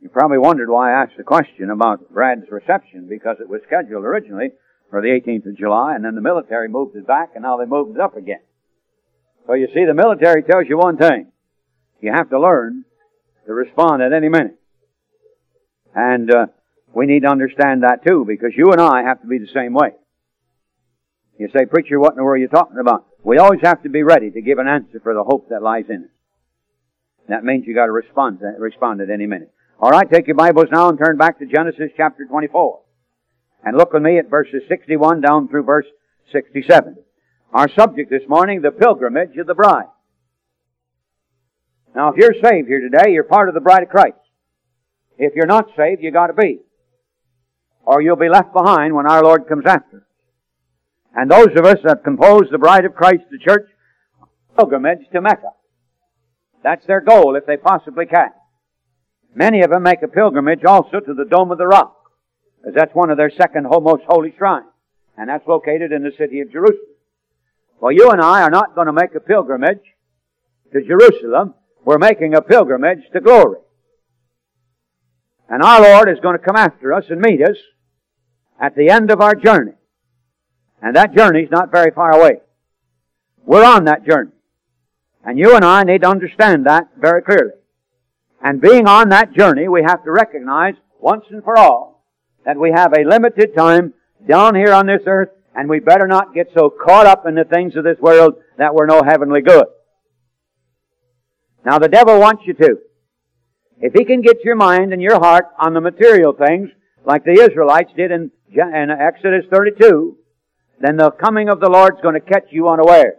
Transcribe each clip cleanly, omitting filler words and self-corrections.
probably wondered why I asked the question about Brad's reception, because it was scheduled originally for the 18th of July, and then the military moved it back, and now they moved it up again. So you see, the military tells you one thing. You have to learn to respond at any minute. And we need to understand that too, because you and I have to be the same way. You say, preacher, what in the world are you talking about? We always have to be ready to give an answer for the hope that lies in it. That means you got to respond at any minute. All right, take your Bibles now and turn back to Genesis chapter 24. And look with me at verses 61 down through verse 67. Our subject this morning, the pilgrimage of the bride. Now, if you're saved here today, you're part of the bride of Christ. If you're not saved, you got to be. Or you'll be left behind when our Lord comes after. And those of us that compose the bride of Christ, the church, pilgrimage to Mecca. That's their goal if they possibly can. Many of them make a pilgrimage also to the Dome of the Rock, because that's one of their second most holy shrines. And that's located in the city of Jerusalem. Well, you and I are not going to make a pilgrimage to Jerusalem. We're making a pilgrimage to glory. And our Lord is going to come after us and meet us at the end of our journey. And that journey's not very far away. We're on that journey. And you and I need to understand that very clearly. And being on that journey, we have to recognize once and for all that we have a limited time down here on this earth, and we better not get so caught up in the things of this world that we're no heavenly good. Now the devil wants you to. If he can get your mind and your heart on the material things, like the Israelites did in Exodus 32, then the coming of the Lord's going to catch you unawares.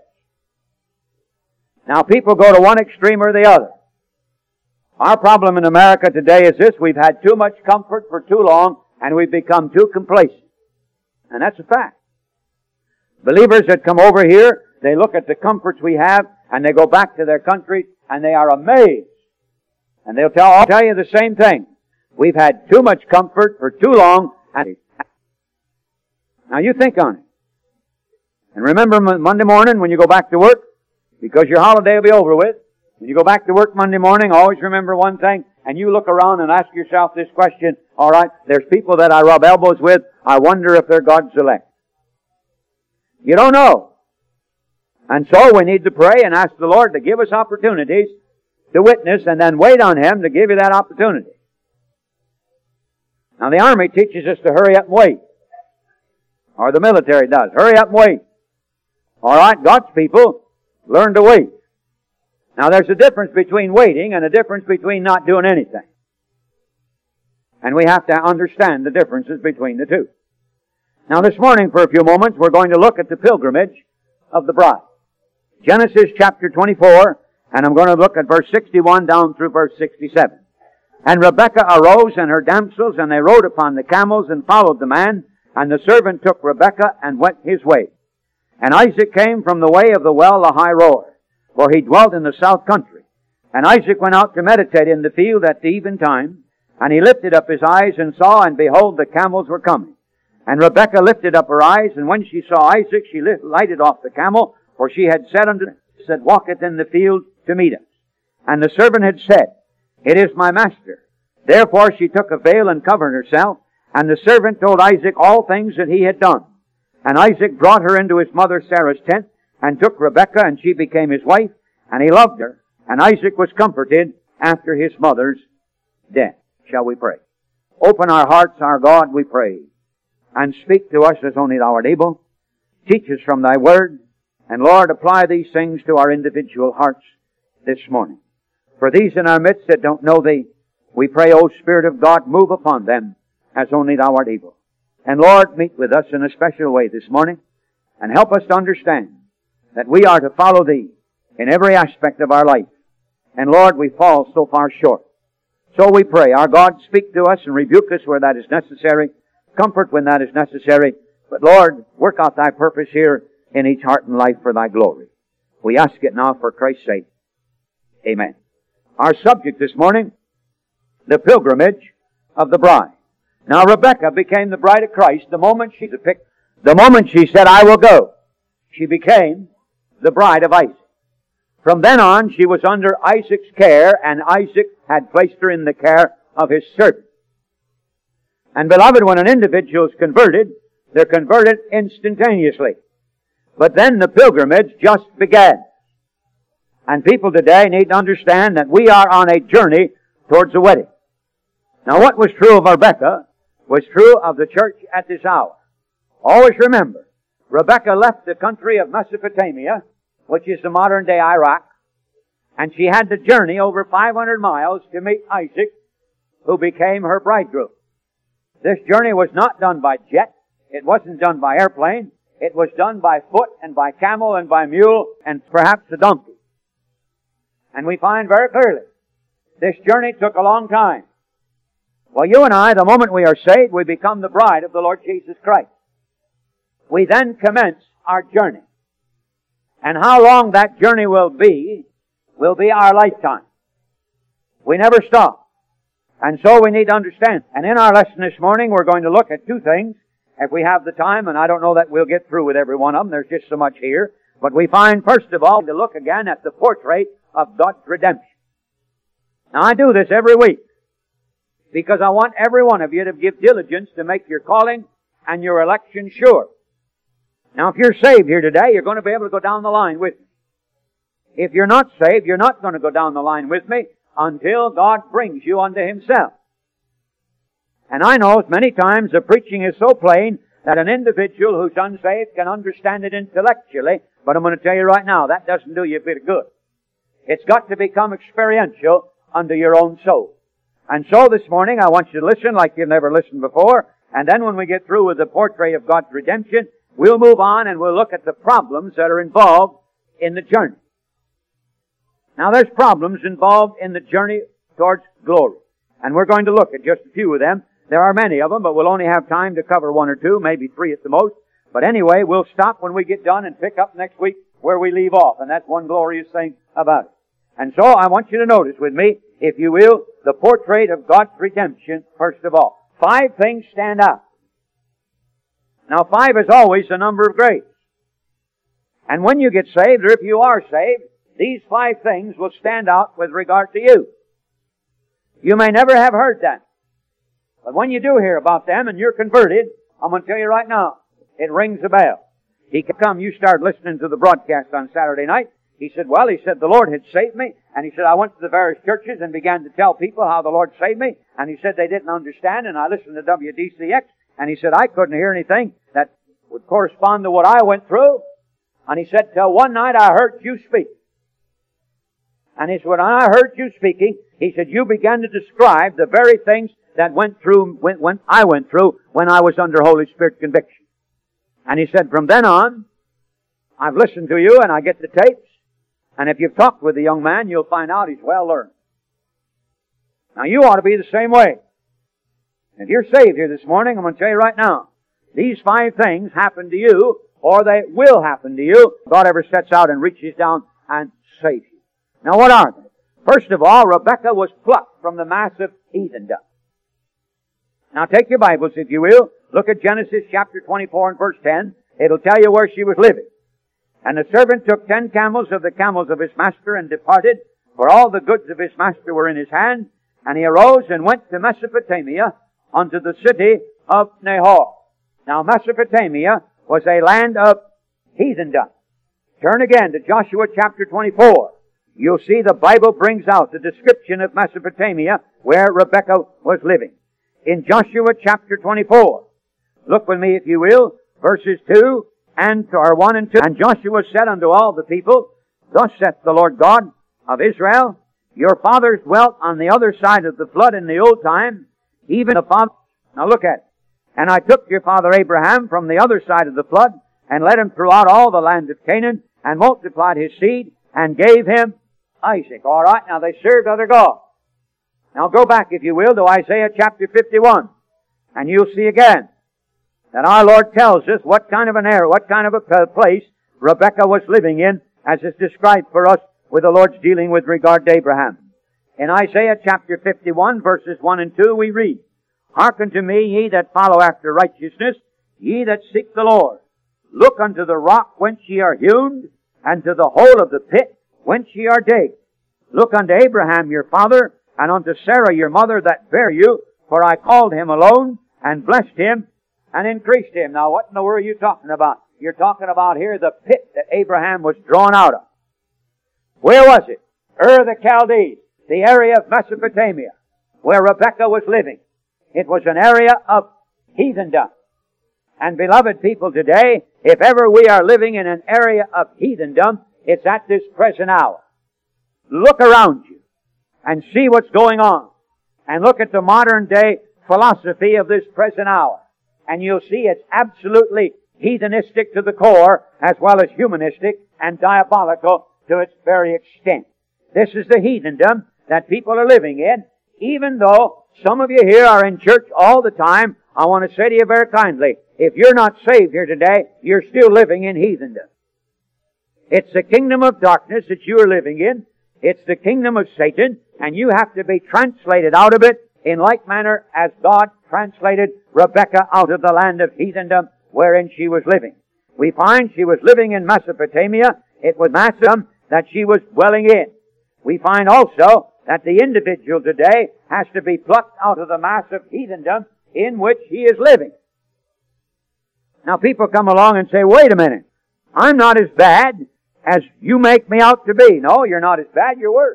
Now people go to one extreme or the other. Our problem in America today is this: we've had too much comfort for too long, and we've become too complacent. And that's a fact. Believers that come over here, they look at the comforts we have, and they go back to their country, and they are amazed. And they'll tell you the same thing. We've had too much comfort for too long. Now you think on it. And remember Monday morning when you go back to work, because your holiday will be over with, when you go back to work Monday morning, always remember one thing, and you look around and ask yourself this question: all right, there's people that I rub elbows with, I wonder if they're God's elect. You don't know. And so we need to pray and ask the Lord to give us opportunities to witness, and then wait on Him to give you that opportunity. Now the Army teaches us to hurry up and wait. Or the military does. Hurry up and wait. All right, God's people learn to wait. Now there's a difference between waiting and a difference between not doing anything. And we have to understand the differences between the two. Now this morning, for a few moments, we're going to look at the pilgrimage of the bride. Genesis chapter 24, and I'm going to look at verse 61 down through verse 67. And Rebekah arose and her damsels, and they rode upon the camels and followed the man. And the servant took Rebekah and went his way. And Isaac came from the way of the well Lahai-Roi, for he dwelt in the south country. And Isaac went out to meditate in the field at the eventime. And he lifted up his eyes and saw, and behold, the camels were coming. And Rebekah lifted up her eyes, and when she saw Isaac, she lighted off the camel, for she had said unto him, that walketh in the field to meet us. And the servant had said, It is my master. Therefore she took a veil and covered herself. And the servant told Isaac all things that he had done. And Isaac brought her into his mother Sarah's tent, and took Rebekah, and she became his wife, and he loved her. And Isaac was comforted after his mother's death. Shall we pray? Open our hearts, our God, we pray, and speak to us as only Thou art able. Teach us from Thy Word, and Lord, apply these things to our individual hearts this morning. For these in our midst that don't know Thee, we pray, O Spirit of God, move upon them as only Thou art able. And Lord, meet with us in a special way this morning, and help us to understand that we are to follow Thee in every aspect of our life. And Lord, we fall so far short. So we pray, our God, speak to us and rebuke us where that is necessary, comfort when that is necessary. But Lord, work out Thy purpose here in each heart and life for Thy glory. We ask it now for Christ's sake. Amen. Our subject this morning, the pilgrimage of the bride. Now Rebekah became the bride of Christ the moment she said, I will go. She became the bride of Isaac. From then on, she was under Isaac's care, and Isaac had placed her in the care of His servant. And beloved, when an individual is converted, they're converted instantaneously. But then the pilgrimage just began. And people today need to understand that we are on a journey towards a wedding. Now what was true of Rebekah was true of the church at this hour. Always remember, Rebekah left the country of Mesopotamia, which is the modern day Iraq, and she had to journey over 500 miles to meet Isaac, who became her bridegroom. This journey was not done by jet. It wasn't done by airplane. It was done by foot and by camel and by mule and perhaps a donkey. And we find very clearly, this journey took a long time. Well, you and I, the moment we are saved, we become the bride of the Lord Jesus Christ. We then commence our journey. And how long that journey will be our lifetime. We never stop. And so we need to understand. And in our lesson this morning, we're going to look at two things, if we have the time, and I don't know that we'll get through with every one of them. There's just so much here. But we find, first of all, to look again at the portrait of God's redemption. Now, I do this every week because I want every one of you to give diligence to make your calling and your election sure. Now, if you're saved here today, you're going to be able to go down the line with me. If you're not saved, you're not going to go down the line with me until God brings you unto Himself. And I know many times the preaching is so plain that an individual who's unsaved can understand it intellectually, but I'm going to tell you right now, that doesn't do you a bit of good. It's got to become experiential unto your own soul. And so this morning I want you to listen like you've never listened before, and then when we get through with the portrait of God's redemption, we'll move on and we'll look at the problems that are involved in the journey. Now there's problems involved in the journey towards glory. And we're going to look at just a few of them. There are many of them, but we'll only have time to cover one or two, maybe three at the most. But anyway, we'll stop when we get done and pick up next week where we leave off. And that's one glorious thing about it. And so I want you to notice with me, if you will, the portrait of God's redemption, first of all. 5 things stand out. Now 5 is always the number of grace. And when you get saved, or if you are saved, these 5 things will stand out with regard to you. You may never have heard them. But when you do hear about them and you're converted, I'm going to tell you right now, it rings a bell. He could come, you start listening to the broadcast on Saturday night. He said, the Lord had saved me. And he said, I went to the various churches and began to tell people how the Lord saved me. And he said they didn't understand. And I listened to WDCX. And he said, I couldn't hear anything that would correspond to what I went through. And he said, till one night I heard you speak. And he said, when I heard you speaking, he said, you began to describe the very things that I went through when I was under Holy Spirit conviction. And he said, from then on, I've listened to you and I get the tapes. And if you've talked with the young man, you'll find out he's well learned. Now you ought to be the same way. If you're saved here this morning, I'm going to tell you right now, these 5 things happen to you, or they will happen to you. God ever sets out and reaches down and saves you. Now what are they? First of all, Rebekah was plucked from the massive heathendom. Now take your Bibles, if you will. Look at Genesis chapter 24 and verse 10. It'll tell you where she was living. And the servant took 10 camels of the camels of his master and departed, for all the goods of his master were in his hand. And he arose and went to Mesopotamia unto the city of Nahor. Now Mesopotamia was a land of heathendom. Turn again to Joshua chapter 24. You'll see the Bible brings out the description of Mesopotamia where Rebekah was living. In Joshua chapter 24, look with me if you will, verses 2 or 1 and 2. And Joshua said unto all the people, thus saith the Lord God of Israel, your fathers dwelt on the other side of the flood in the old time, even the father. Now look at it. And I took your father Abraham from the other side of the flood, and led him throughout all the land of Canaan, and multiplied his seed, and gave him Isaac. All right, now they served other gods. Now go back, if you will, to Isaiah chapter 51, and you'll see again that our Lord tells us what kind of a place Rebekah was living in, as is described for us with the Lord's dealing with regard to Abraham. In Isaiah chapter 51, verses 1 and 2, we read, hearken to me, ye that follow after righteousness, ye that seek the Lord. Look unto the rock whence ye are hewn, and to the hole of the pit whence ye are digged. Look unto Abraham your father, and unto Sarah your mother that bare you, for I called him alone, and blessed him, and increased him. Now what in the world are you talking about? You're talking about here the pit that Abraham was drawn out of. Where was it? Ur of the Chaldees, the area of Mesopotamia, where Rebekah was living. It was an area of heathendom. And beloved people today, if ever we are living in an area of heathendom, it's at this present hour. Look around you and see what's going on. And look at the modern day philosophy of this present hour. And you'll see it's absolutely heathenistic to the core, as well as humanistic and diabolical to its very extent. This is the heathendom that people are living in. Even though some of you here are in church all the time, I want to say to you very kindly, if you're not saved here today, you're still living in heathendom. It's the kingdom of darkness that you are living in. It's the kingdom of Satan, and you have to be translated out of it in like manner as God translated Rebekah out of the land of heathendom wherein she was living. We find she was living in Mesopotamia. It was Macedon that she was dwelling in. We find also that the individual today has to be plucked out of the mass of heathendom in which he is living. Now people come along and say, wait a minute, I'm not as bad as you make me out to be. No, you're not as bad, you're worse.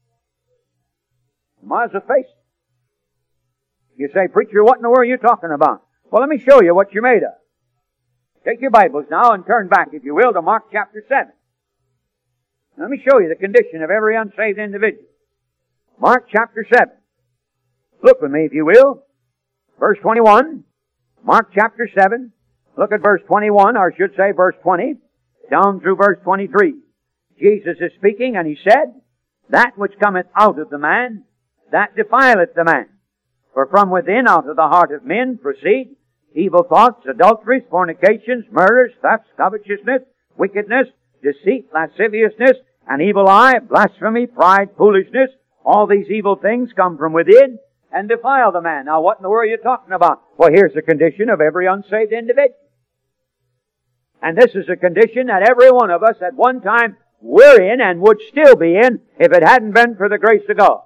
Might as well face it. You say, preacher, what in the world are you talking about? Well, let me show you what you're made of. Take your Bibles now and turn back, if you will, to Mark chapter 7. Let me show you the condition of every unsaved individual. Mark chapter 7. Look with me, if you will. Verse 21. Mark chapter 7. Look at verse 21, or I should say verse 20, down through verse 23. Jesus is speaking, and He said, that which cometh out of the man, that defileth the man. For from within, out of the heart of men, proceed evil thoughts, adulteries, fornications, murders, thefts, covetousness, wickedness, deceit, lasciviousness, an evil eye, blasphemy, pride, foolishness. All these evil things come from within and defile the man. Now what in the world are you talking about? Well, here's the condition of every unsaved individual. And this is a condition that every one of us at one time were in and would still be in if it hadn't been for the grace of God.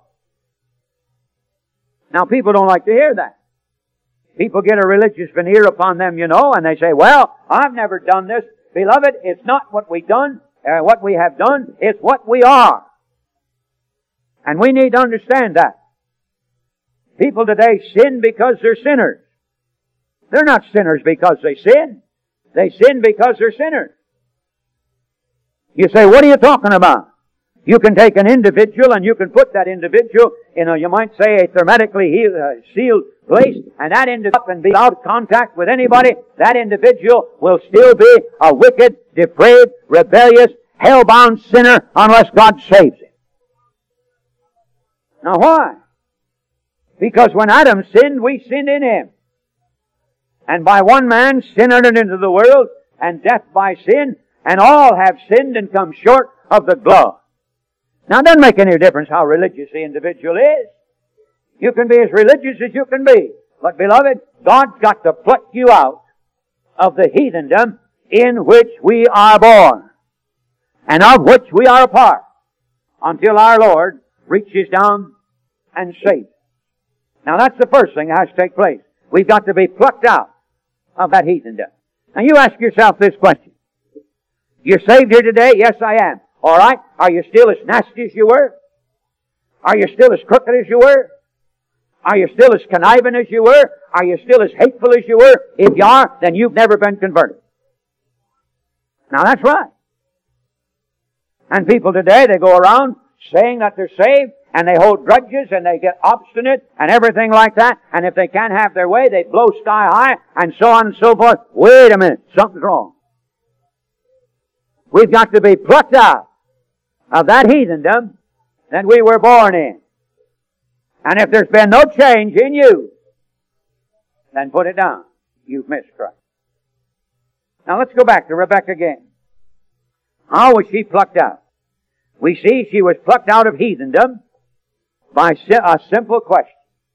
Now people don't like to hear that. People get a religious veneer upon them, you know, and they say, well, I've never done this. Beloved, it's not what we have done, it's what we are. And we need to understand that. People today sin because they're sinners. They're not sinners because they sin. They sin because they're sinners. You say, what are you talking about? You can take an individual and you can put that individual in a, you might say, a hermetically sealed place, and that individual and be out of contact with anybody, that individual will still be a wicked, depraved, rebellious, hell-bound sinner unless God saves him. Now why? Because when Adam sinned, we sinned in him. And by one man sin entered into the world, and death by sin, and all have sinned and come short of the glory. Now it doesn't make any difference how religious the individual is. You can be as religious as you can be. But beloved, God's got to pluck you out of the heathendom in which we are born, and of which we are a part, until our Lord reaches down and saves. Now that's the first thing that has to take place. We've got to be plucked out of that heathendom. Now you ask yourself this question. You're saved here today? Yes, I am. All right. Are you still as nasty as you were? Are you still as crooked as you were? Are you still as conniving as you were? Are you still as hateful as you were? If you are, then you've never been converted. Now that's right. And people today, they go around saying that they're saved, and they hold grudges, and they get obstinate, and everything like that, and if they can't have their way, they blow sky high, and so on and so forth. Wait a minute, something's wrong. We've got to be plucked out of that heathendom that we were born in. And if there's been no change in you, then put it down. You've missed Christ. Now let's go back to Rebekah again. How was she plucked out? We see she was plucked out of heathendom by a simple question.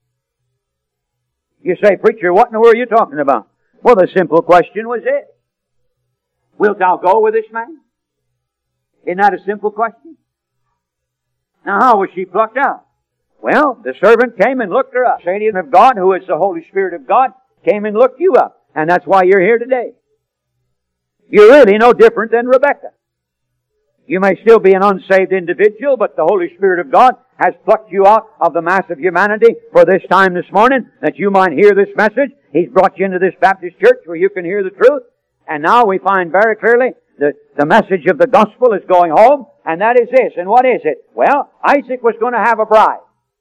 You say, preacher, what in the world are you talking about? Well, the simple question was it. Wilt thou go with this man? Isn't that a simple question? Now how was she plucked out? Well, the servant came and looked her up. Satan of God, who is the Holy Spirit of God, came and looked you up. And that's why you're here today. You're really no different than Rebekah. You may still be an unsaved individual, but the Holy Spirit of God has plucked you out of the mass of humanity for this time this morning, that you might hear this message. He's brought you into this Baptist church where you can hear the truth. And now we find very clearly that the message of the gospel is going home, and that is this. And what is it? Well, Isaac was going to have a bride.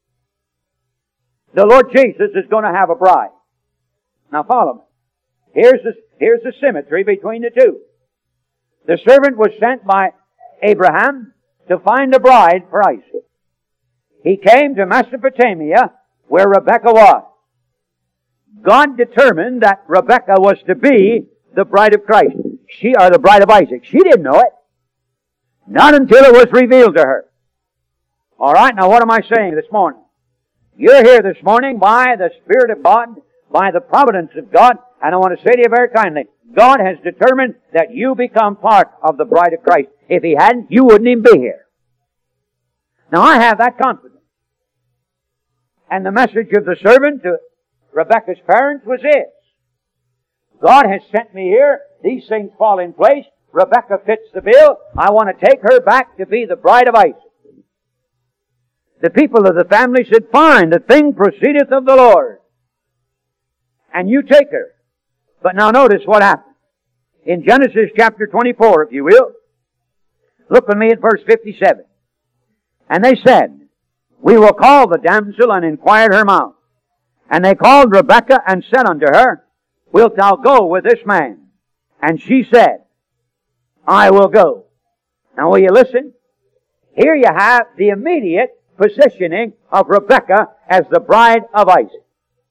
The Lord Jesus is going to have a bride. Now follow me. Here's the symmetry between the two. The servant was sent by Abraham to find a bride for Isaac. He came to Mesopotamia where Rebekah was. God determined that Rebekah was to be the bride of Christ. The bride of Isaac. She didn't know it. Not until it was revealed to her. Alright, now what am I saying this morning? You're here this morning by the Spirit of God, by the providence of God, and I want to say to you very kindly, God has determined that you become part of the bride of Christ. If He hadn't, you wouldn't even be here. Now I have that confidence. And the message of the servant to Rebekah's parents was this. God has sent me here. These things fall in place. Rebekah fits the bill. I want to take her back to be the bride of Isaac. The people of the family said, fine, the thing proceedeth of the Lord. And you take her. But now notice what happened. In Genesis chapter 24, if you will, look with me at verse 57. And they said, we will call the damsel and inquire her mouth. And they called Rebekah and said unto her, wilt thou go with this man? And she said, I will go. Now will you listen? Here you have the immediate positioning of Rebekah as the bride of Isaac.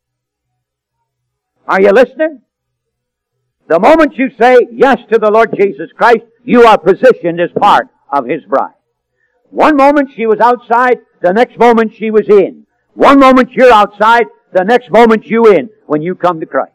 Are you listening? The moment you say yes to the Lord Jesus Christ, you are positioned as part of His bride. One moment she was outside, the next moment she was in. One moment you're outside, the next moment you in when you come to Christ.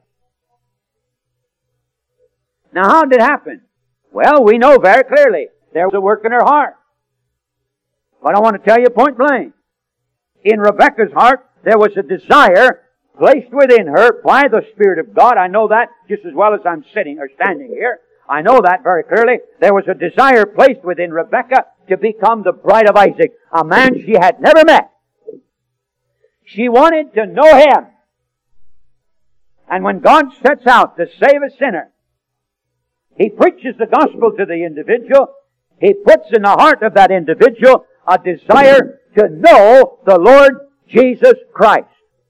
Now how did it happen? Well, we know very clearly there was a work in her heart. But I want to tell you point blank. In Rebekah's heart, there was a desire placed within her by the Spirit of God. I know that just as well as I'm sitting or standing here. I know that very clearly. There was a desire placed within Rebekah to become the bride of Isaac, a man she had never met. She wanted to know Him. And when God sets out to save a sinner, He preaches the gospel to the individual. He puts in the heart of that individual a desire to know the Lord Jesus Christ.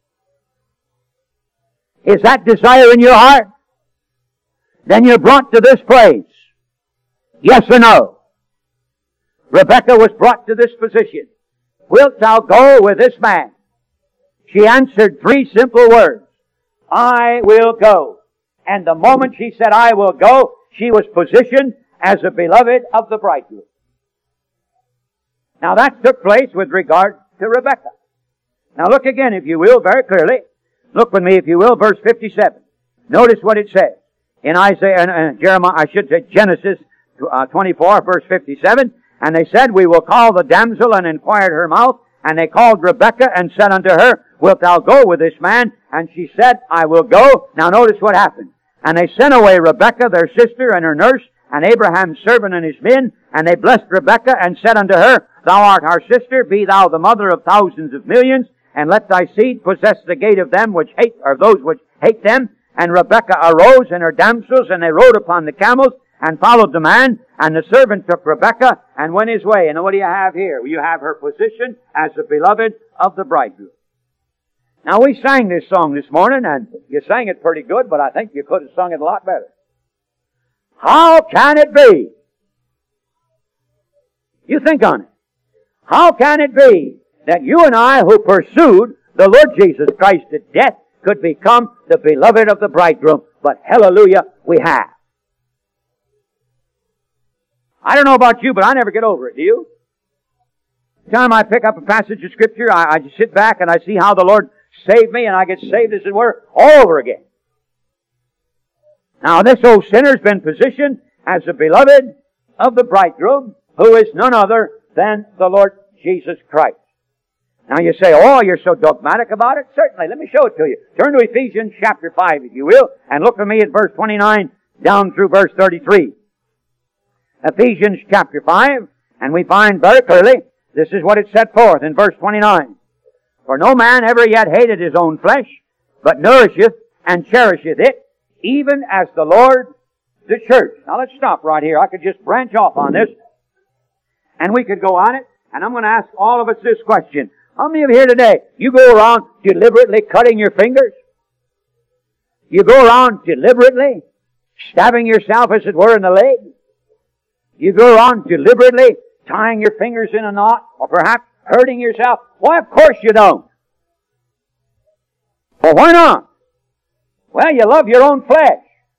Is that desire in your heart? Then you're brought to this place. Yes or no? Rebekah was brought to this position. Wilt thou go with this man? She answered three simple words. I will go. And the moment she said, I will go, she was positioned as a beloved of the bridegroom. Now that took place with regard to Rebekah. Now look again, if you will, very clearly. Look with me, if you will, verse 57. Notice what it says. In Genesis 24, verse 57. And they said, we will call the damsel and inquired her mouth. And they called Rebekah and said unto her, wilt thou go with this man? And she said, I will go. Now notice what happened. And they sent away Rebekah, their sister, and her nurse, and Abraham's servant and his men. And they blessed Rebekah and said unto her, thou art our sister, be thou the mother of thousands of millions, and let thy seed possess the gate of them which hate, or those which hate them. And Rebekah arose and her damsels, and they rode upon the camels, and followed the man. And the servant took Rebekah, and went his way. And what do you have here? You have her position as the beloved of the bridegroom. Now we sang this song this morning, and you sang it pretty good, but I think you could have sung it a lot better. How can it be? You think on it. How can it be that you and I, who pursued the Lord Jesus Christ to death, could become the beloved of the bridegroom? But hallelujah, we have. I don't know about you, but I never get over it. Do you? Every time I pick up a passage of Scripture, I just sit back and I see how the Lord saved me, and I get saved, as it were, all over again. Now, this old sinner's been positioned as the beloved of the bridegroom, who is none other than the Lord Jesus Christ. Now you say, oh, you're so dogmatic about it. Certainly, let me show it to you. Turn to Ephesians chapter 5, if you will, and look with me at verse 29 down through verse 33. Ephesians chapter 5, and we find very clearly, this is what it set forth in verse 29. For no man ever yet hated his own flesh, but nourisheth and cherisheth it, even as the Lord the church. Now let's stop right here. I could just branch off on this, and we could go on it, and I'm going to ask all of us this question. How many of you here today, you go around deliberately cutting your fingers? You go around deliberately stabbing yourself, as it were, in the leg? You go around deliberately tying your fingers in a knot, or perhaps hurting yourself? Why, of course you don't. Well, why not? Well, you love your own flesh.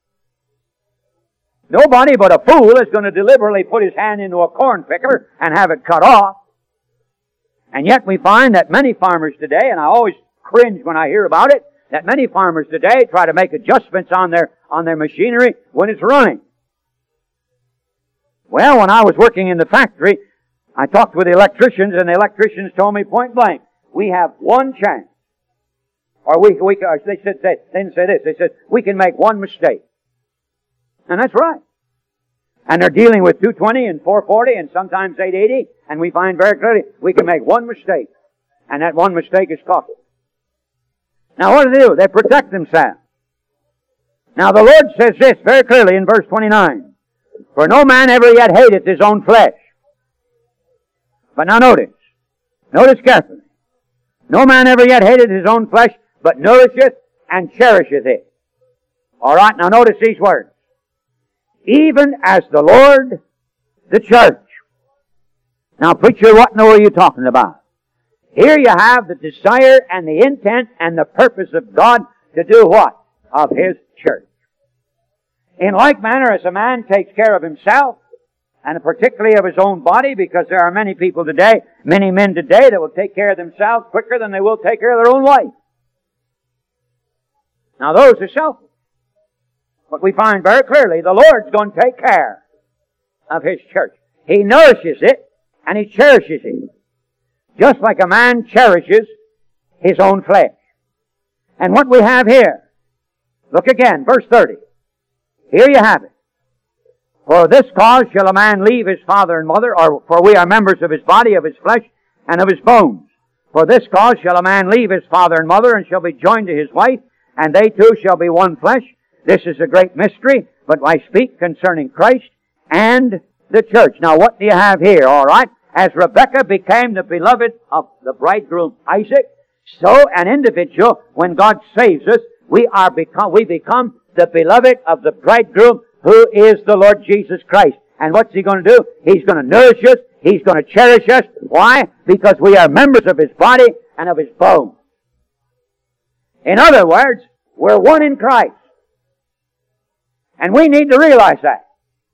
Nobody but a fool is going to deliberately put his hand into a corn picker and have it cut off. And yet we find that many farmers today, and I always cringe when I hear about it, that many farmers today try to make adjustments on their machinery when it's running. Well, when I was working in the factory, I talked with the electricians, and the electricians told me point blank, we have one chance. Or they didn't say this, they said, we can make one mistake. And that's right. And they're dealing with 220 and 440 and sometimes 880, and we find very clearly we can make one mistake. And that one mistake is costly. Now what do? They protect themselves. Now the Lord says this very clearly in verse 29. For no man ever yet hateth his own flesh. But now notice carefully. No man ever yet hated his own flesh, but nourisheth and cherisheth it. Alright, now notice these words. Even as the Lord, the church. Now preacher, what in the world are you talking about? Here you have the desire and the intent and the purpose of God to do what? Of His church. In like manner as a man takes care of himself, and particularly of his own body, because there are many people today, many men today that will take care of themselves quicker than they will take care of their own wife. Now those are selfish. But we find very clearly the Lord's going to take care of His church. He nourishes it and He cherishes it. Just like a man cherishes his own flesh. And what we have here, look again, verse 30. Here you have it. For this cause shall a man leave his father and mother, or for we are members of his body, of his flesh, and of his bones. For this cause shall a man leave his father and mother, and shall be joined to his wife, and they two shall be one flesh. This is a great mystery, but I speak concerning Christ and the church. Now what do you have here, alright? As Rebekah became the beloved of the bridegroom Isaac, so an individual, when God saves us, we become the beloved of the bridegroom, who is the Lord Jesus Christ. And what's He going to do? He's going to nourish us. He's going to cherish us. Why? Because we are members of His body and of His bone. In other words, we're one in Christ. And we need to realize that.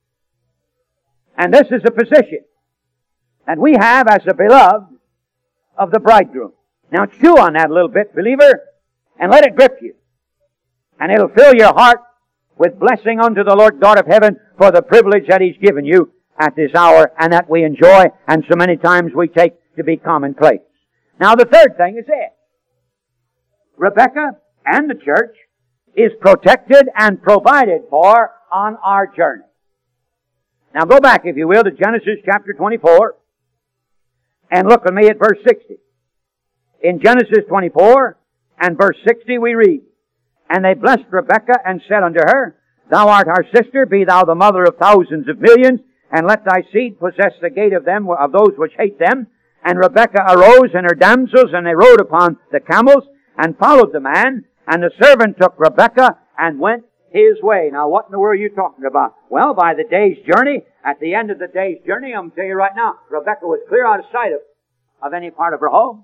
And this is a position that we have as the beloved of the bridegroom. Now chew on that a little bit, believer, and let it grip you. And it'll fill your heart with blessing unto the Lord God of heaven for the privilege that He's given you at this hour and that we enjoy and so many times we take to be commonplace. Now the third thing is this. Rebekah and the church is protected and provided for on our journey. Now go back, if you will, to Genesis chapter 24 and look with me at verse 60. In Genesis 24 and verse 60 we read, And they blessed Rebekah and said unto her, Thou art our sister, be thou the mother of thousands of millions, and let thy seed possess the gate of them, of those which hate them. And Rebekah arose and her damsels, and they rode upon the camels, and followed the man. And the servant took Rebekah and went his way. Now what in the world are you talking about? Well, by the day's journey, at the end of the day's journey, I'm going to tell you right now, Rebekah was clear out of sight of any part of her home.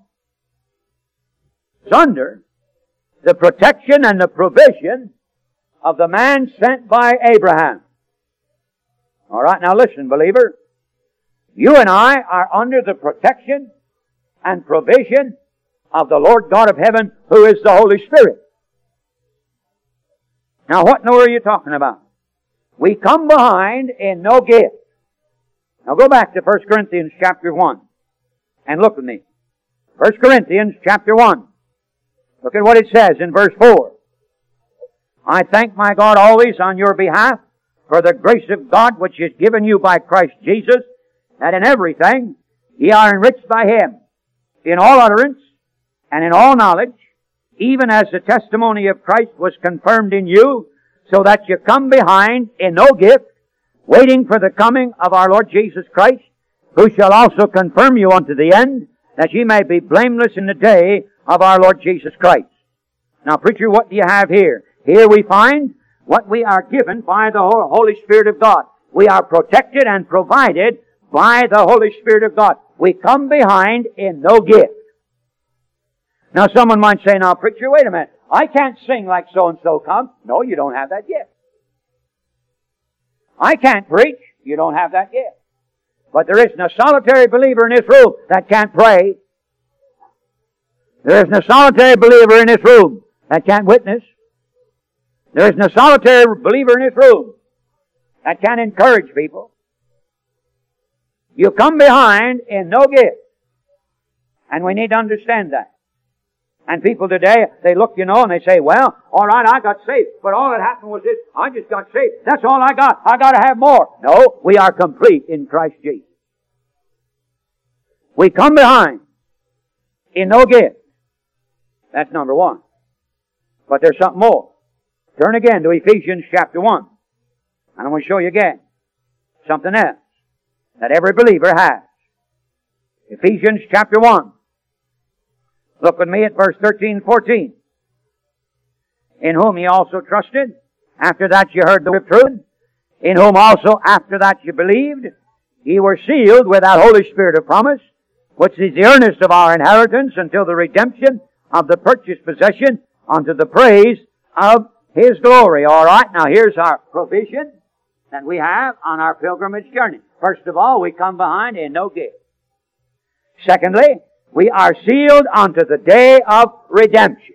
It's under the protection and the provision of the man sent by Abraham. Alright, now listen, believer. You and I are under the protection and provision of the Lord God of heaven, who is the Holy Spirit. Now what in the world are you talking about? We come behind in no gift. Now go back to 1 Corinthians chapter 1 and look with me. 1 Corinthians chapter 1. Look at what it says in verse 4. I thank my God always on your behalf for the grace of God which is given you by Christ Jesus, that in everything ye are enriched by Him, in all utterance and in all knowledge, even as the testimony of Christ was confirmed in you, so that you come behind in no gift, waiting for the coming of our Lord Jesus Christ, who shall also confirm you unto the end, that ye may be blameless in the day of our Lord Jesus Christ. Now, preacher, what do you have here? Here we find what we are given by the Holy Spirit of God. We are protected and provided by the Holy Spirit of God. We come behind in no gift. Now, someone might say, now, preacher, wait a minute. I can't sing like so-and-so comes. No, you don't have that gift. I can't preach. You don't have that gift. But there isn't a solitary believer in this room that can't pray. There isn't a solitary believer in this room that can't witness. There isn't a solitary believer in this room that can't encourage people. You come behind in no gift. And we need to understand that. And people today, they look, and they say, well, all right, I got saved. But all that happened was this. I just got saved. That's all I got. I got to have more. No, we are complete in Christ Jesus. We come behind in no gift. That's number one. But there's something more. Turn again to Ephesians chapter 1. And I'm going to show you again something else that every believer has. Ephesians chapter 1. Look with me at verse 13 and 14. In whom ye also trusted, after that ye heard the word of truth, in whom also after that ye believed, ye were sealed with that Holy Spirit of promise, which is the earnest of our inheritance until the redemption of the purchased possession unto the praise of His glory. All right, now here's our provision that we have on our pilgrimage journey. First of all, we come behind in no gift. Secondly, we are sealed unto the day of redemption.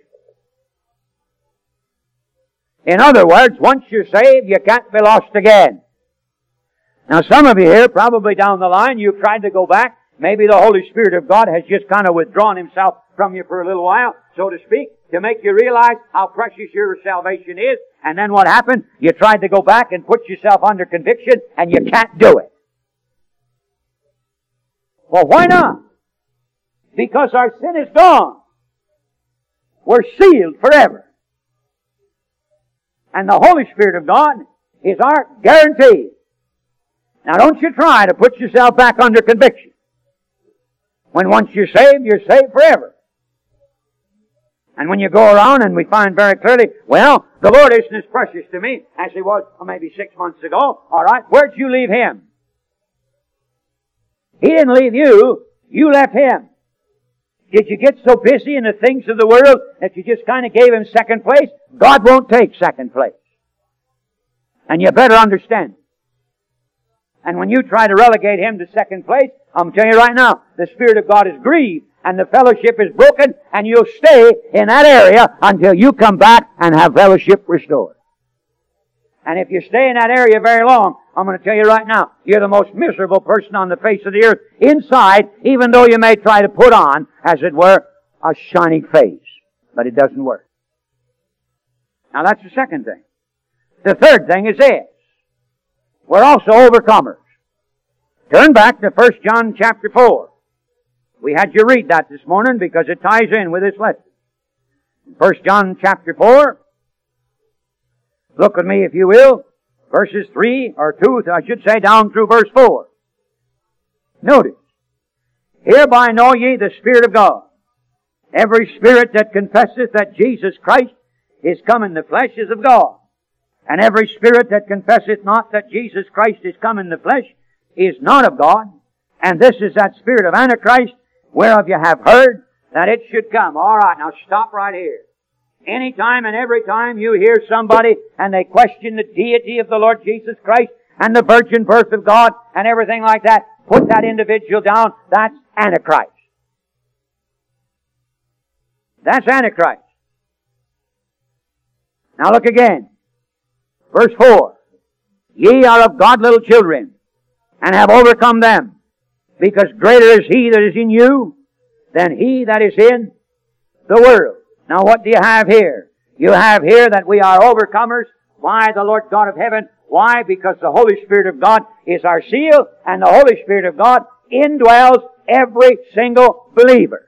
In other words, once you're saved, you can't be lost again. Now, some of you here, probably down the line, you've tried to go back. Maybe the Holy Spirit of God has just kind of withdrawn Himself from you for a little while, so to speak, to make you realize how precious your salvation is. And then what happened? You tried to go back and put yourself under conviction, and you can't do it. Well, why not? Because our sin is gone. We're sealed forever. And the Holy Spirit of God is our guarantee. Now don't you try to put yourself back under conviction. When once you're saved forever. And when you go around and we find very clearly, well, the Lord isn't as precious to me as He was maybe 6 months ago. All right, where'd you leave Him? He didn't leave you. You left Him. Did you get so busy in the things of the world that you just kind of gave Him second place? God won't take second place. And you better understand. And when you try to relegate Him to second place, I'm telling you right now, the Spirit of God is grieved and the fellowship is broken, and you'll stay in that area until you come back and have fellowship restored. And if you stay in that area very long, I'm going to tell you right now, you're the most miserable person on the face of the earth inside, even though you may try to put on, as it were, a shining face. But it doesn't work. Now that's the second thing. The third thing is this. We're also overcomers. Turn back to 1 John chapter 4. We had you read that this morning because it ties in with this lesson. 1 John chapter 4. Look with me, if you will, verses 3 or 2, I should say, down through verse 4. Notice, hereby know ye the Spirit of God. Every spirit that confesseth that Jesus Christ is come in the flesh is of God. And every spirit that confesseth not that Jesus Christ is come in the flesh is not of God. And this is that spirit of Antichrist, whereof you have heard that it should come. All right, now stop right here. Anytime and every time you hear somebody and they question the deity of the Lord Jesus Christ and the virgin birth of God and everything like that, put that individual down. That's Antichrist. That's Antichrist. Now look again. Verse 4. Ye are of God little children, and have overcome them, because greater is He that is in you than he that is in the world. Now what do you have here? You have here that we are overcomers by the Lord God of heaven. Why? Because the Holy Spirit of God is our seal, and the Holy Spirit of God indwells every single believer.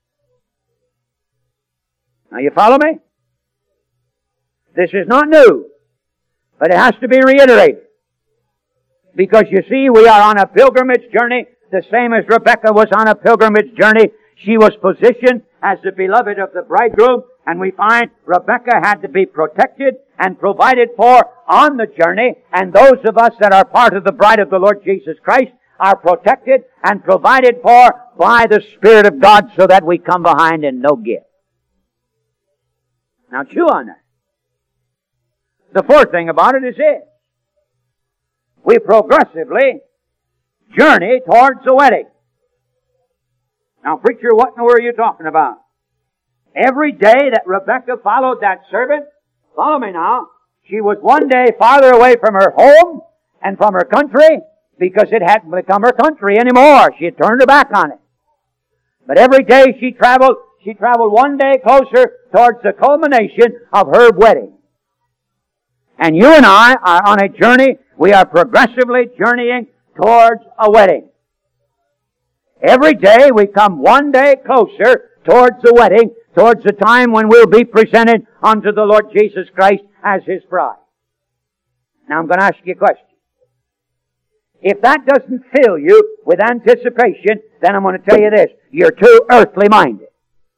Now you follow me? This is not new, but it has to be reiterated. Because you see, we are on a pilgrimage journey, the same as Rebekah was on a pilgrimage journey. She was positioned as the beloved of the bridegroom, and we find Rebekah had to be protected and provided for on the journey, and those of us that are part of the bride of the Lord Jesus Christ are protected and provided for by the Spirit of God so that we come behind in no gift. Now chew on that. The fourth thing about it is this. We progressively journey towards the wedding. Now, preacher, what in the world are you talking about? Every day that Rebekah followed that servant, follow me now, she was one day farther away from her home and from her country because it hadn't become her country anymore. She had turned her back on it. But every day she traveled one day closer towards the culmination of her wedding. And you and I are on a journey. We are progressively journeying towards a wedding. Every day we come one day closer towards the wedding, towards the time when we'll be presented unto the Lord Jesus Christ as His bride. Now I'm going to ask you a question. If that doesn't fill you with anticipation, then I'm going to tell you this. You're too earthly minded.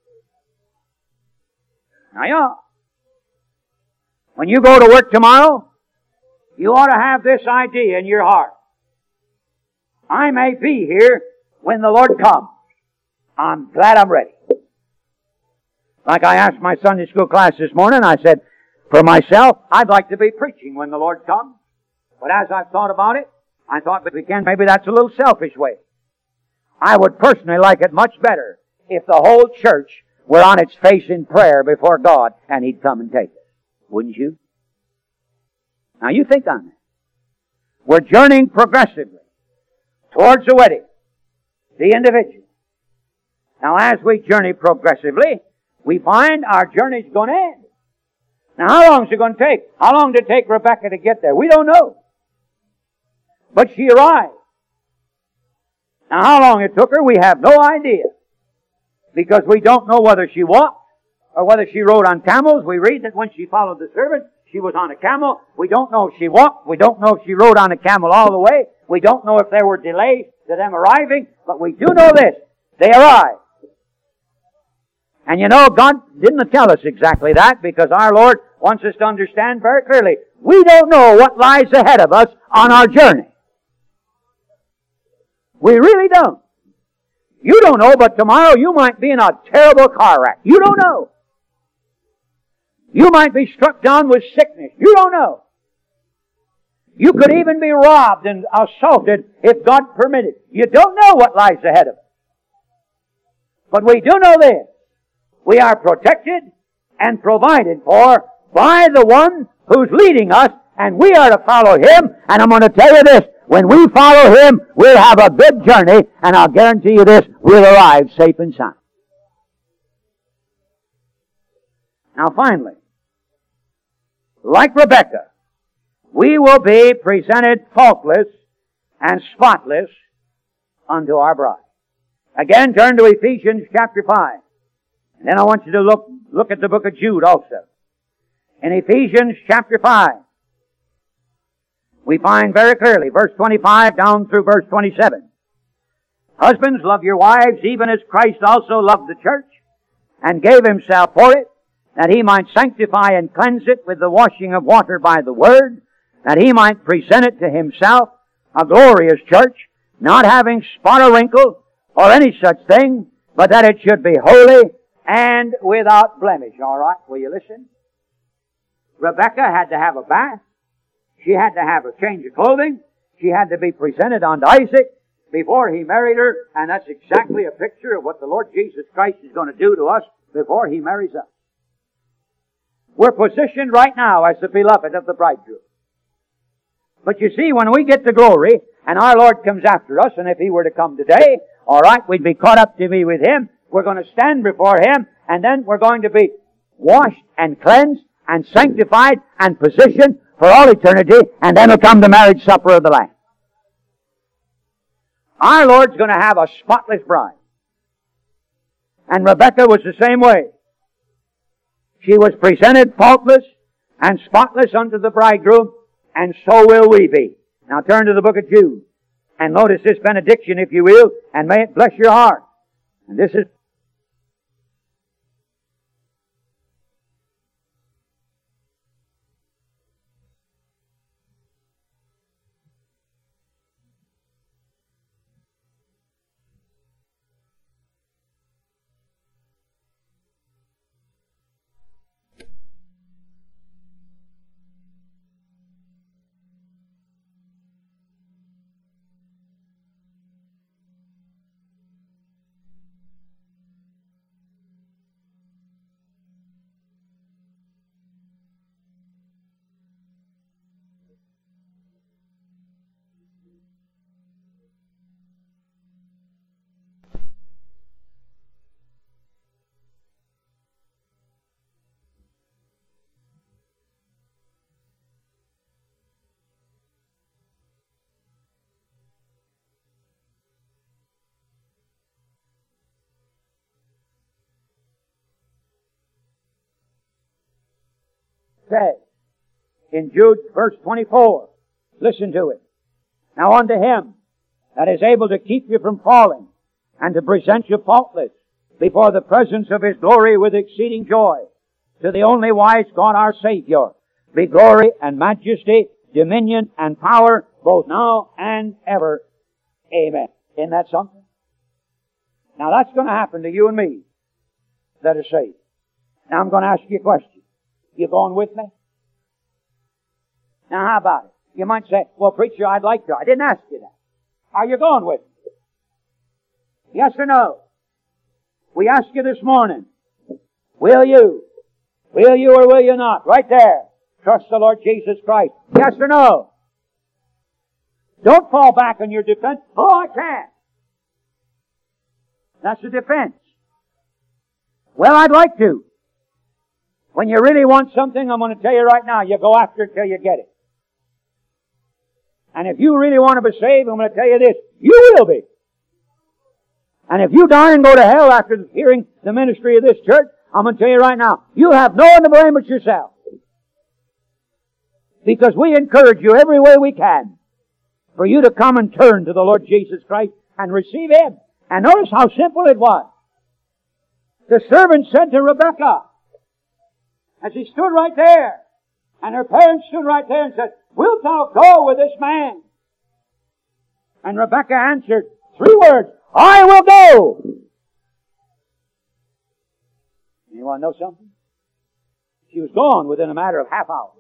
Now yeah. When you go to work tomorrow, you ought to have this idea in your heart. I may be here when the Lord comes. I'm glad I'm ready. Like I asked my Sunday school class this morning, I said, for myself, I'd like to be preaching when the Lord comes. But as I've thought about it, I thought, but again, maybe that's a little selfish way. I would personally like it much better if the whole church were on its face in prayer before God and He'd come and take us. Wouldn't you? Now you think on that. We're journeying progressively towards the wedding, the individual. Now as we journey progressively, we find our journey's going to end. Now how long is it going to take? How long did it take Rebekah to get there? We don't know. But she arrived. Now how long it took her, we have no idea. Because we don't know whether she walked or whether she rode on camels. We read that when she followed the servant, she was on a camel. We don't know if she walked. We don't know if she rode on a camel all the way. We don't know if there were delays to them arriving. But we do know this. They arrived. And you know, God didn't tell us exactly that because our Lord wants us to understand very clearly. We don't know what lies ahead of us on our journey. We really don't. You don't know, but tomorrow you might be in a terrible car wreck. You don't know. You might be struck down with sickness. You don't know. You could even be robbed and assaulted if God permitted. You don't know what lies ahead of us. But we do know this. We are protected and provided for by the one who's leading us, and we are to follow Him. And I'm going to tell you this. When we follow Him, we'll have a good journey, and I'll guarantee you this, we'll arrive safe and sound. Now finally, like Rebekah, we will be presented faultless and spotless unto our bride. Again, turn to Ephesians chapter 5. And then I want you to look at the book of Jude also. In Ephesians chapter 5, we find very clearly, verse 25 down through verse 27. Husbands, love your wives, even as Christ also loved the church, and gave Himself for it, that He might sanctify and cleanse it with the washing of water by the Word, that He might present it to Himself, a glorious church, not having spot or wrinkle, or any such thing, but that it should be holy and without blemish. All right, will you listen? Rebekah had to have a bath. She had to have a change of clothing. She had to be presented unto Isaac before he married her. And that's exactly a picture of what the Lord Jesus Christ is going to do to us before He marries us. We're positioned right now as the beloved of the bridegroom. But you see, when we get to glory and our Lord comes after us, and if He were to come today, all right, we'd be caught up to be with Him. We're going to stand before Him, and then we're going to be washed and cleansed and sanctified and positioned for all eternity, and then will come the marriage supper of the Lamb. Our Lord's going to have a spotless bride. And Rebekah was the same way. She was presented faultless and spotless unto the bridegroom, and so will we be. Now turn to the book of Jude, and notice this benediction, if you will, and may it bless your heart. And this is said in Jude verse 24. Listen to it. Now unto Him that is able to keep you from falling and to present you faultless before the presence of His glory with exceeding joy, to the only wise God our Savior, be glory and majesty, dominion and power, both now and ever. Amen. Isn't that something? Now that's going to happen to you and me that are saved. Now I'm going to ask you a question. You going with me? Now how about it? You might say, well, preacher, I'd like to. I didn't ask you that. Are you going with me? Yes or no? We asked you this morning. Will you? Will you or will you not? Right there. Trust the Lord Jesus Christ. Yes or no? Don't fall back on your defense. Oh, I can't. That's the defense. Well, I'd like to. When you really want something, I'm going to tell you right now, you go after it till you get it. And if you really want to be saved, I'm going to tell you this, you will be. And if you die and go to hell after hearing the ministry of this church, I'm going to tell you right now, you have no one to blame but yourself. Because we encourage you every way we can for you to come and turn to the Lord Jesus Christ and receive Him. And notice how simple it was. The servant said to Rebekah, as he stood right there, and her parents stood right there and said, wilt thou go with this man? And Rebekah answered 3 words, I will go. You want to know something? She was gone within a matter of half hour.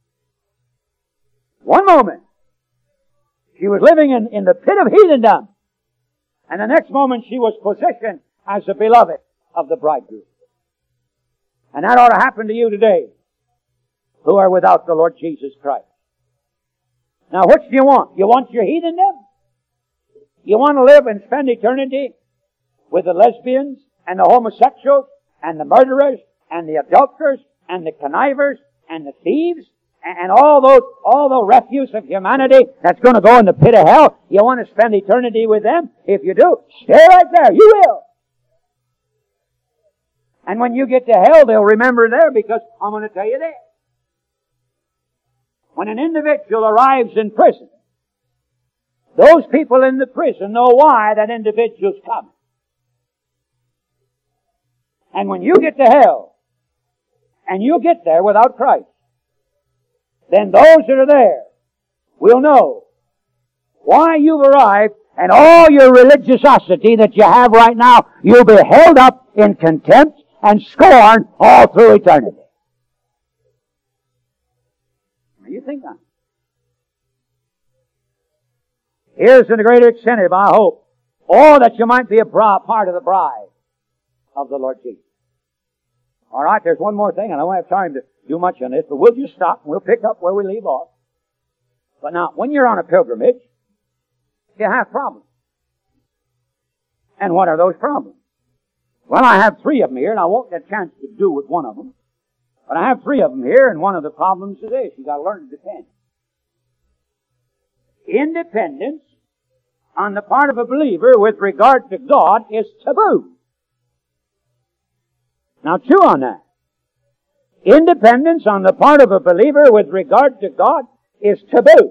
One moment, she was living in the pit of heathendom. And the next moment she was positioned as the beloved of the bridegroom. And that ought to happen to you today, who are without the Lord Jesus Christ. Now, which do you want? You want your heathendom? You want to live and spend eternity with the lesbians and the homosexuals and the murderers and the adulterers and the connivers and the thieves and all the refuse of humanity that's going to go in the pit of hell? You want to spend eternity with them? If you do, stay right there. You will. And when you get to hell, they'll remember there, because I'm going to tell you this. When an individual arrives in prison, those people in the prison know why that individual's coming. And when you get to hell, and you get there without Christ, then those that are there will know why you've arrived, and all your religiosity that you have right now, you'll be held up in contempt and scorn all through eternity. Now you think on it. Here's a great incentive, I hope. Oh, that you might be a part of the bride of the Lord Jesus. All right, there's one more thing, and I don't have time to do much on this, but we'll just stop and we'll pick up where we leave off. But now, when you're on a pilgrimage, you have problems. And what are those problems? Well, I have three of them here, and I won't get a chance to do with one of them. But I have three of them here, and one of the problems is this. You've got to learn to depend. Independence on the part of a believer with regard to God is taboo. Now chew on that. Independence on the part of a believer with regard to God is taboo.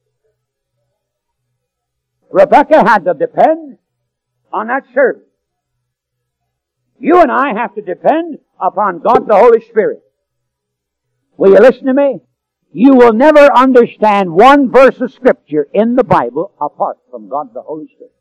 Rebecca had to depend on that servant. You and I have to depend upon God the Holy Spirit. Will you listen to me? You will never understand one verse of Scripture in the Bible apart from God the Holy Spirit.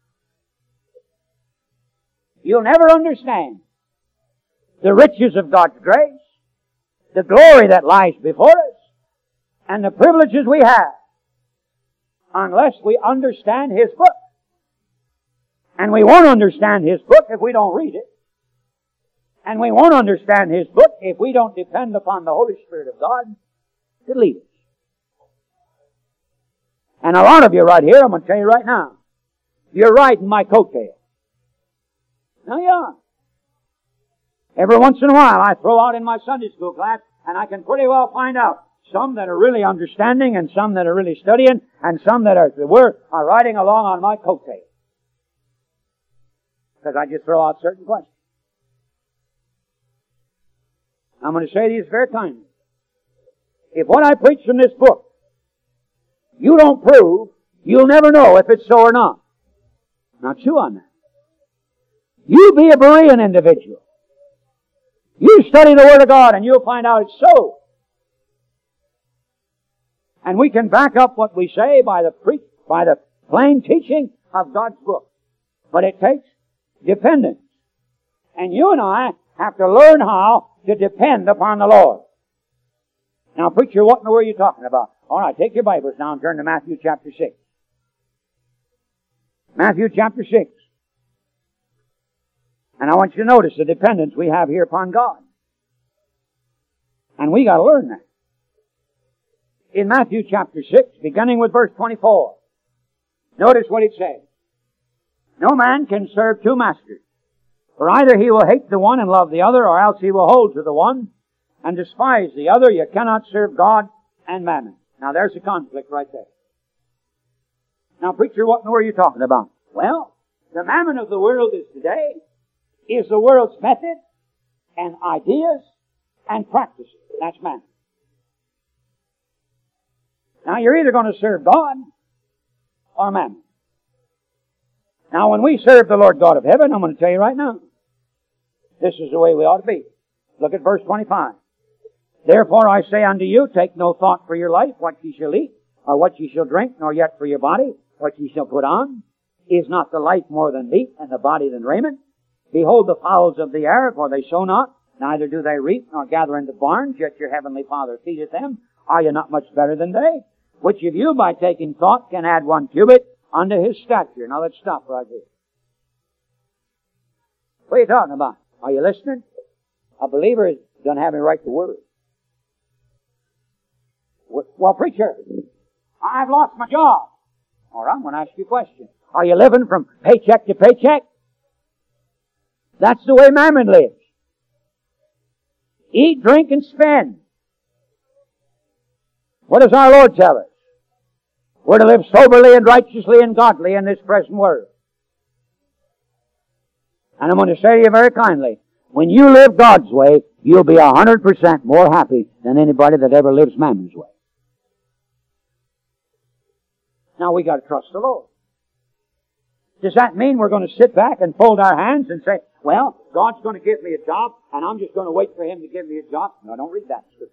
You'll never understand the riches of God's grace, the glory that lies before us, and the privileges we have unless we understand His book. And we won't understand His book if we don't read it. And we won't understand His book if we don't depend upon the Holy Spirit of God to lead us. And a lot of you right here, I'm going to tell you right now, you're riding my coattail. Now you are. Every once in a while I throw out in my Sunday school class, and I can pretty well find out some that are really understanding and some that are really studying and some that are riding along on my coattail. Because I just throw out certain questions. I'm going to say these very kindly. If what I preach from this book you don't prove, you'll never know if it's so or not. Now chew on that. You be a Berean individual. You study the Word of God and you'll find out it's so. And we can back up what we say by the plain teaching of God's book. But it takes dependence. And you and I have to learn how to depend upon the Lord. Now, preacher, what in the world are you talking about? All right, take your Bibles now and turn to Matthew chapter 6. Matthew chapter 6. And I want you to notice the dependence we have here upon God. And we got to learn that. In Matthew chapter 6, beginning with verse 24, notice what it says. No man can serve two masters. For either he will hate the one and love the other, or else he will hold to the one and despise the other. You cannot serve God and mammon. Now there's a conflict right there. Now preacher, what in the world are you talking about? Well, the mammon of the world is today is the world's method and ideas and practices. That's mammon. Now you're either going to serve God or mammon. Now when we serve the Lord God of heaven, I'm going to tell you right now, this is the way we ought to be. Look at verse 25. Therefore I say unto you, take no thought for your life, what ye shall eat, or what ye shall drink, nor yet for your body, what ye shall put on. Is not the life more than meat, and the body than raiment? Behold the fowls of the air, for they sow not, neither do they reap, nor gather into barns, yet your heavenly Father feedeth them. Are you not much better than they? Which of you, by taking thought, can add 1 cubit unto his stature? Now let's stop right here. What are you talking about? Are you listening? A believer is going to have him write the Word. Well, preacher, I've lost my job. All right, I'm going to ask you a question. Are you living from paycheck to paycheck? That's the way mammon lives. Eat, drink, and spend. What does our Lord tell us? We're to live soberly and righteously and godly in this present world. And I'm going to say to you very kindly, when you live God's way, you'll be 100% more happy than anybody that ever lives mammon's way. Now we got to trust the Lord. Does that mean we're going to sit back and fold our hands and say, well, God's going to give me a job and I'm just going to wait for Him to give me a job? No, don't read that scripture.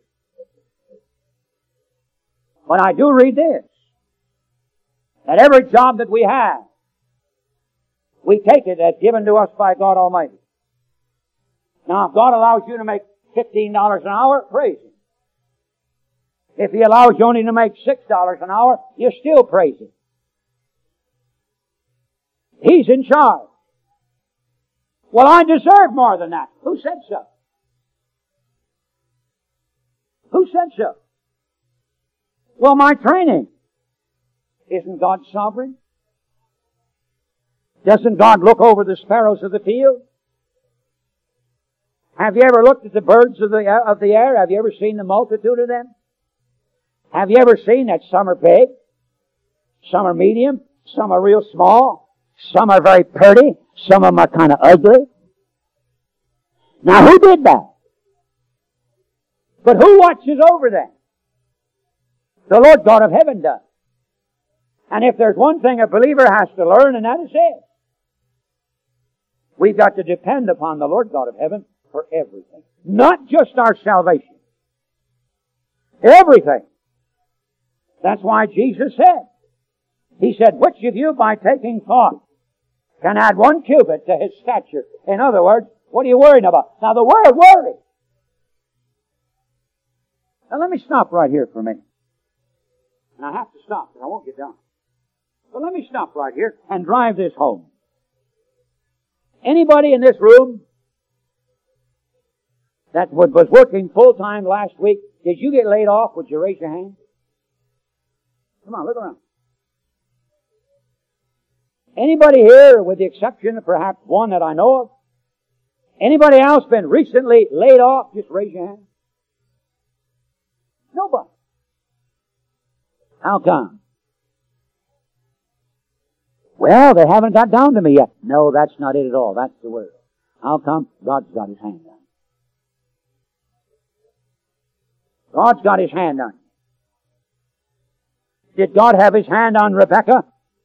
But I do read this. That every job that we have, we take it as given to us by God Almighty. Now, if God allows you to make $15 an hour, praise Him. If He allows you only to make $6 an hour, you still praise Him. He's in charge. Well, I deserve more than that. Who said so? Who said so? Well, my training. Isn't God sovereign? Doesn't God look over the sparrows of the field? Have you ever looked at the birds of the air? Have you ever seen the multitude of them? Have you ever seen that some are big, some are medium, some are real small, some are very pretty, some of them are kind of ugly? Now who did that? But who watches over them? The Lord God of heaven does. And if there's one thing a believer has to learn, and that is it. We've got to depend upon the Lord God of heaven for everything. Not just our salvation. Everything. That's why Jesus said, He said, which of you by taking thought can add 1 cubit to his stature? In other words, what are you worrying about? Now the word worry. Now let me stop right here for a minute. And I have to stop, because I won't get done. But let me stop right here and drive this home. Anybody in this room that was working full-time last week, did you get laid off? Would you raise your hand? Come on, look around. Anybody here, with the exception of perhaps one that I know of, anybody else been recently laid off? Just raise your hand. Nobody. How come? Well, they haven't got down to me yet. No, that's not it at all. That's the word. How come? God's got His hand on you. God's got His hand on you. Did God have His hand on Rebekah?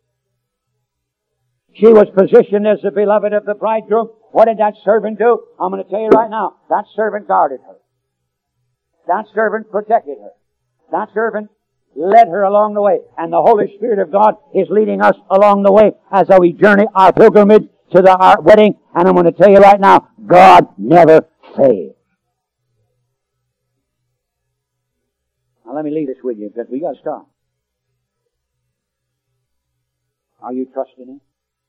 She was positioned as the beloved of the bridegroom. What did that servant do? I'm going to tell you right now. That servant guarded her. That servant protected her. That servant led her along the way. And the Holy Spirit of God is leading us along the way as we journey our pilgrimage to our wedding. And I'm going to tell you right now, God never fails. Now let me leave this with you, because we got to stop. Are you trusting Him?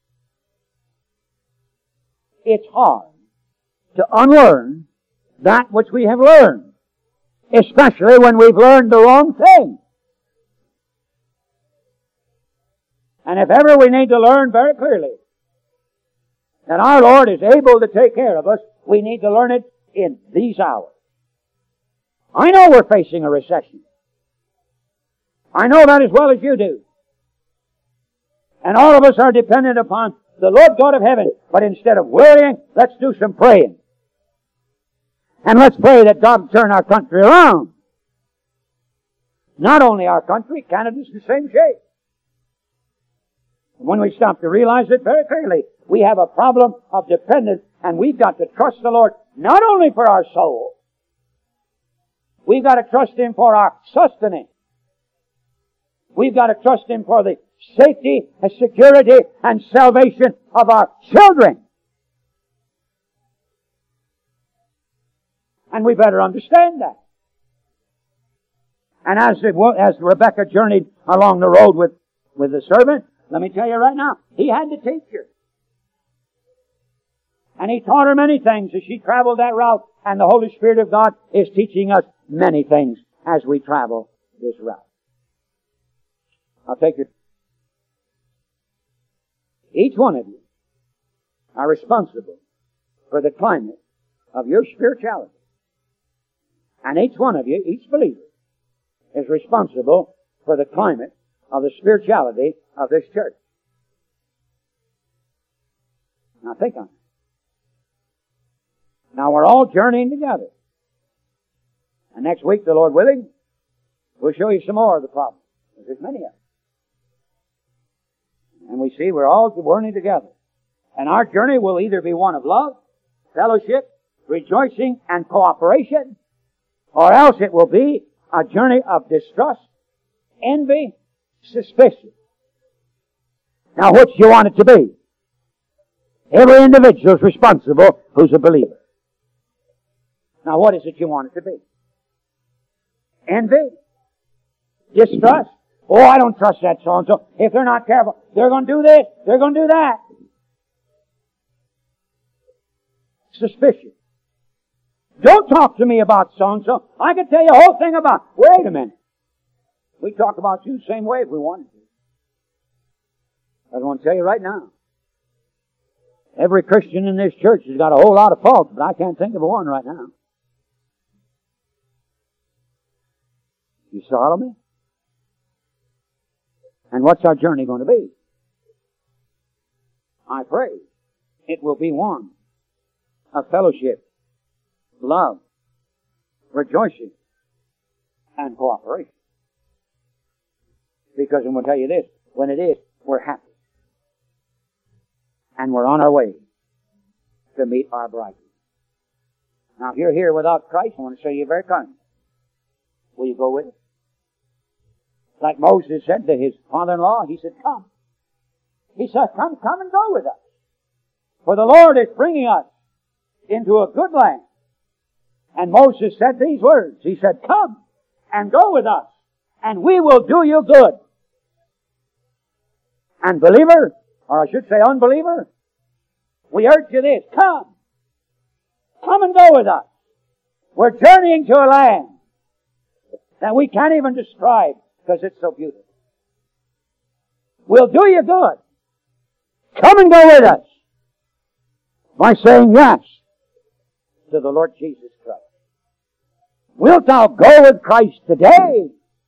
It's hard to unlearn that which we have learned, especially when we've learned the wrong thing. And if ever we need to learn very clearly that our Lord is able to take care of us, we need to learn it in these hours. I know we're facing a recession. I know that as well as you do. And all of us are dependent upon the Lord God of heaven. But instead of worrying, let's do some praying. And let's pray that God turn our country around. Not only our country, Canada's the same shape. When we stop to realize it very clearly, we have a problem of dependence, and we've got to trust the Lord not only for our soul, we've got to trust Him for our sustenance. We've got to trust Him for the safety and security and salvation of our children. And we better understand that. And as Rebekah journeyed along the road with the servant, let me tell you right now, he had to teach her. And he taught her many things as she traveled that route. And the Holy Spirit of God is teaching us many things as we travel this route. I'll take it. Each one of you are responsible for the climate of your spirituality. And each one of you, each believer, is responsible for the climate of the spirituality of this church. Now think on it. Now we're all journeying together. And next week, the Lord willing, we'll show you some more of the problems. There's many of them. And we see we're all journeying together. And our journey will either be one of love, fellowship, rejoicing, and cooperation, or else it will be a journey of distrust, envy, suspicion. Now which do you want it to be? Every individual is responsible who's a believer. Now what is it you want it to be? Envy? Distrust? Oh, I don't trust that so-and-so. If they're not careful, they're going to do this, they're going to do that. Suspicion. Don't talk to me about so-and-so. I can tell you a whole thing about. Wait a minute. We talk about you the same way if we wanted to. I want to tell you right now. Every Christian in this church has got a whole lot of faults, but I can't think of one right now. You solemn? And what's our journey going to be? I pray it will be one of fellowship, love, rejoicing, and cooperation. Because I'm going to tell you this, when it is, we're happy. And we're on our way to meet our bridegroom. Now, if you're here without Christ, I want to say to you very kindly, will you go with us? Like Moses said to his father-in-law, he said, come. He said, come and go with us. For the Lord is bringing us into a good land. And Moses said these words. He said, come and go with us, and we will do you good. And believer, or I should say unbeliever, we urge you this, come. Come and go with us. We're journeying to a land that we can't even describe because it's so beautiful. We'll do you good. Come and go with us by saying yes to the Lord Jesus Christ. Wilt thou go with Christ today?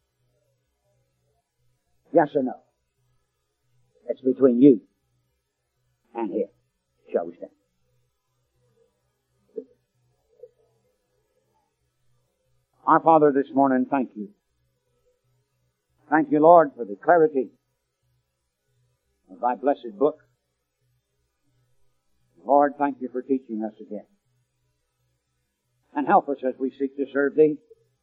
Yes or no? It's between you and Him. Shall we stand? Our Father, this morning, thank you. Thank you, Lord, for the clarity of thy blessed book. Lord, thank you for teaching us again. And help us as we seek to serve thee.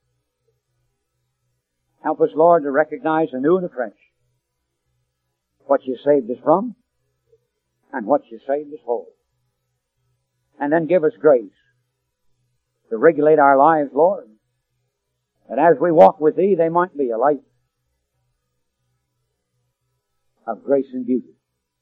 Help us, Lord, to recognize anew and afresh what you saved us from and what you saved us for. And then give us grace to regulate our lives, Lord, that as we walk with thee, they might be a life of grace and beauty.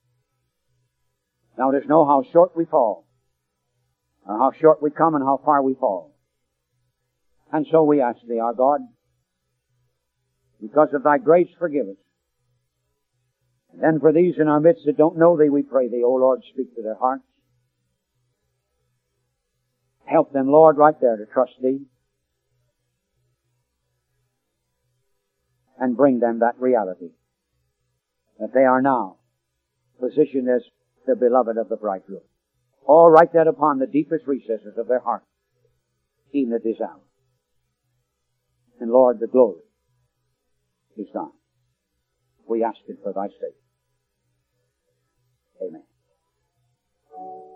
Now, let us know how short we fall, or how short we come and how far we fall. And so we ask thee, our God, because of thy grace, forgive us. And then for these in our midst that don't know thee, we pray thee, O Lord, speak to their hearts. Help them, Lord, right there to trust thee. And bring them that reality that they are now positioned as the beloved of the bridegroom. All write that upon the deepest recesses of their heart, even at this hour. And Lord, the glory is thine. We ask it for thy sake. Amen.